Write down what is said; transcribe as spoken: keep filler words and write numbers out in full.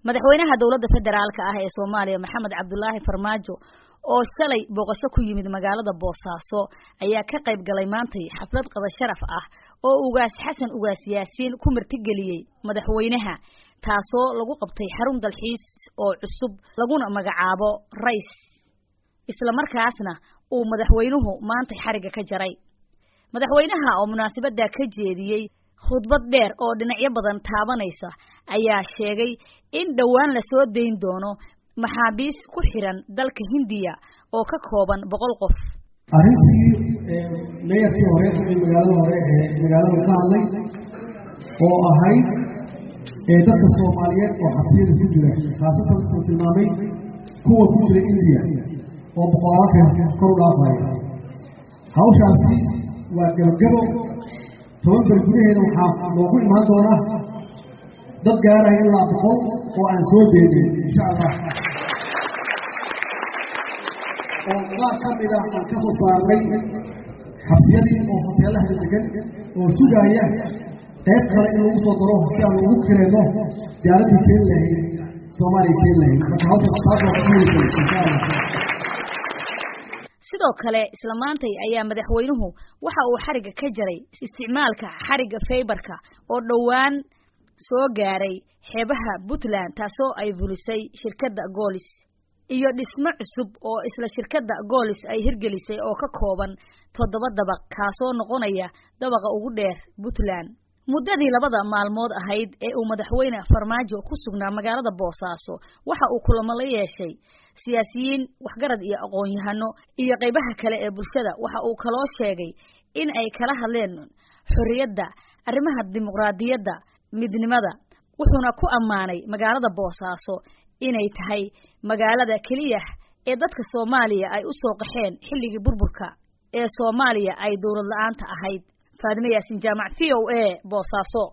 madaxweynaha dawladda federaalka ah ee Soomaaliya Maxamed Cabdullaahi Farmaajo oo shalay booqasho ku yimid magaalada Boosaaso ayaa ka qayb galay maantay xaflad qada sharaf ah oo ugaas Xasan ugaas Yaasiin ku martigeliyay madaxweynaha taasoo lagu qabtay xarun dalxiis oo cusub laguna magacaabo Rays isla markaasna uu madaxweynuhu maantay xariga ka jaray madaxweynaha oo munaasabada ka jeediyay khudbad dheer oo dhinacyo badan taabanaysa ayaa sheegay in dhawaan la soo deyn doono maxaabiis ku xiran dalka Hindiya oo ka kooban boqol qof arintii meeyarkii hore ee magaalada hore ee magaalada ka hadlay oo ahayd ee dadka Soomaaliyeed oo xabsiyada ku jira khaasatan ku tilmaamay kuwa ku jira Hindiya oo boqolaalka kor u dhaafay hawshaasi waa gabagabo toban bargudaheeda waxaa loogu imaan doonaa dad gaaraya ilaa boqol oo aan soo deedin insha Allah oo qaar ka mid ah aan ka soo saarnay xabsiyadii oo hoteelaha degan oo sugaya qayb kale in lagu soo daro si aan ugu kireeno diyaaradii keen lahayd Soomaaliya keen lahayd marka hawsha taasoo ku muhiimsan insha Allah sidoo kale isla maantay ayaa madaxweynuhu waxa uu xariga ka jaray isticmaalka xariga fiberka oo dhawaan soo gaaray xeebaha Puntland taasoo ay fulisay shirkadda Golis iyo dhismo cusub oo isla shirkadda Golis ay hirgelisay oo ka kooban toddoba dabaq kaasoo noqonaya dabaqa ugu dheer Puntland muddadii labada maalmood ahayd ee uu madaxweyne Farmaajo ku sugnaa magaalada Boosaaso waxa uu kulamo la yeeshay siyaasiyiin waxgarad iyo aqoon-yahano iyo qaybaha kale ee bulshada waxa uu kaloo sheegay in ay kala hadleen xorriyadda arrimaha dimuqraadiyadda midnimada wuxuuna ku ammaanay magaalada Boosaaso inay tahay magaalada kaliya ee dadka Soomaaliya ay u soo qaxeen xilligii burburka ee Soomaaliya ay dawlad la'aanta ahayd Faadime Yaasin Jaamac V O A Boosaaso.